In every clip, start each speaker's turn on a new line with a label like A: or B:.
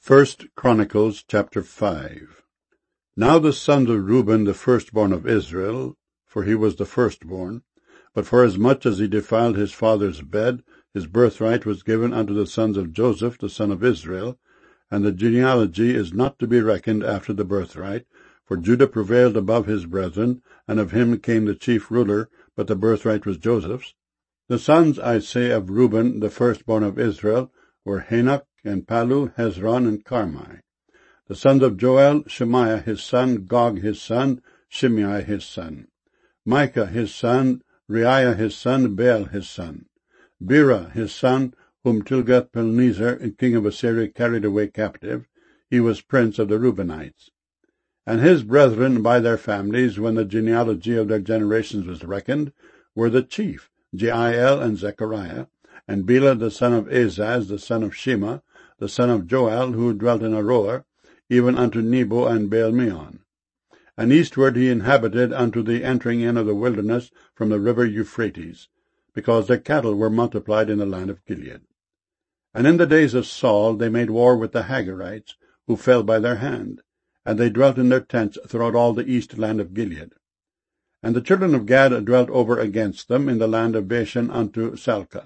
A: 1 Chronicles chapter 5. Now the sons of Reuben the firstborn of Israel, for he was the firstborn, but forasmuch as he defiled his father's bed, his birthright was given unto the sons of Joseph the son of Israel, and the genealogy is not to be reckoned after the birthright, for Judah prevailed above his brethren, and of him came the chief ruler, but the birthright was Joseph's. The sons, I say, of Reuben the firstborn of Israel, were Hanok, and Palu, Hezron, and Carmi. The sons of Joel, Shemaiah his son, Gog his son, Shimei his son, Micah his son, Reiah his son, Baal his son, Bera his son, whom Tilgath-Pilneser, king of Assyria, carried away captive. He was prince of the Reubenites. And his brethren by their families, when the genealogy of their generations was reckoned, were the chief, Jeiel and Zechariah, and Bela the son of Azaz, the son of Shema, the son of Joel, who dwelt in Aroer, even unto Nebo and Baal-meon. And eastward he inhabited unto the entering in of the wilderness from the river Euphrates, because their cattle were multiplied in the land of Gilead. And in the days of Saul they made war with the Hagarites, who fell by their hand, and they dwelt in their tents throughout all the east land of Gilead. And the children of Gad dwelt over against them in the land of Bashan unto Salcah.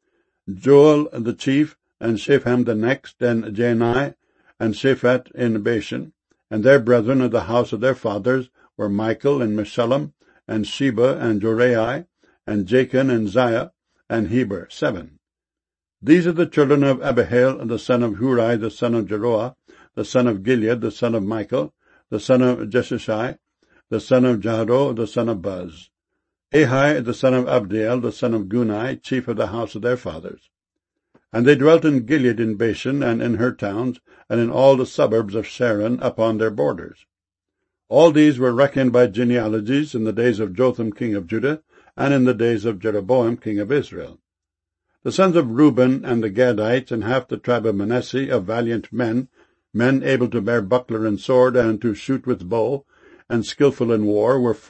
A: Joel the chief, and Shepham the next, and Jaanai, and Shaphat in Bashan, and their brethren of the house of their fathers were Michael, and Meshullam, and Sheba, and Jorai, and Jachin, and Ziah, and Heber, 7. These are the children of Abihail, the son of Huri, the son of Jeroah, the son of Gilead, the son of Michael, the son of Jeshishai, the son of Jahdo, the son of Buz, Ahai, the son of Abdiel, the son of Gunai, chief of the house of their fathers. And they dwelt in Gilead in Bashan, and in her towns, and in all the suburbs of Sharon upon their borders. All these were reckoned by genealogies in the days of Jotham king of Judah, and in the days of Jeroboam king of Israel. The sons of Reuben and the Gadites, and half the tribe of Manasseh, of valiant men, men able to bear buckler and sword, and to shoot with bow, and skillful in war, were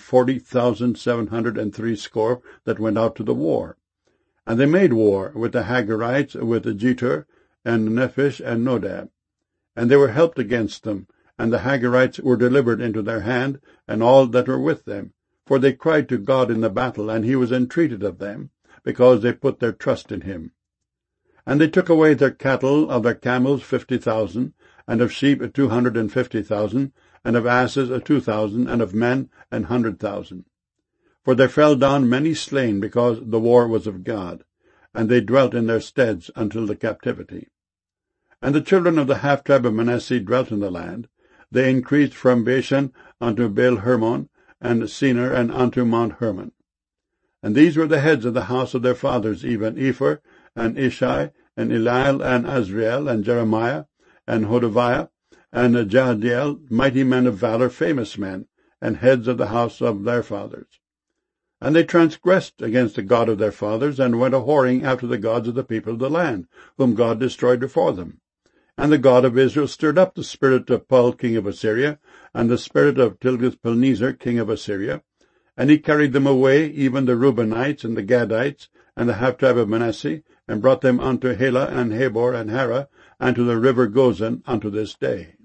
A: 44,760 that went out to the war. And they made war with the Hagarites, with Jetur, and Nephish, and Nodab. And they were helped against them, and the Hagarites were delivered into their hand, and all that were with them. For they cried to God in the battle, and he was entreated of them, because they put their trust in him. And they took away their cattle, of their camels 50,000, and of sheep 250,000, and of asses 2,000, and of men 100,000. For there fell down many slain, because the war was of God, and they dwelt in their steads until the captivity. And the children of the half-tribe of Manasseh dwelt in the land. They increased from Bashan unto Baal-Hermon, and Senir, and unto Mount Hermon. And these were the heads of the house of their fathers, even Epher, and Ishai, and Eliel, and Azriel, and Jeremiah, and Hodaviah, and Jahdiel, mighty men of valor, famous men, and heads of the house of their fathers. And they transgressed against the God of their fathers, and went a-whoring after the gods of the people of the land, whom God destroyed before them. And the God of Israel stirred up the spirit of Pul king of Assyria, and the spirit of Tilgath-Pilneser king of Assyria, and he carried them away, even the Reubenites, and the Gadites, and the half-tribe of Manasseh, and brought them unto Helah, and Habor, and Hara, and to the river Gozan unto this day.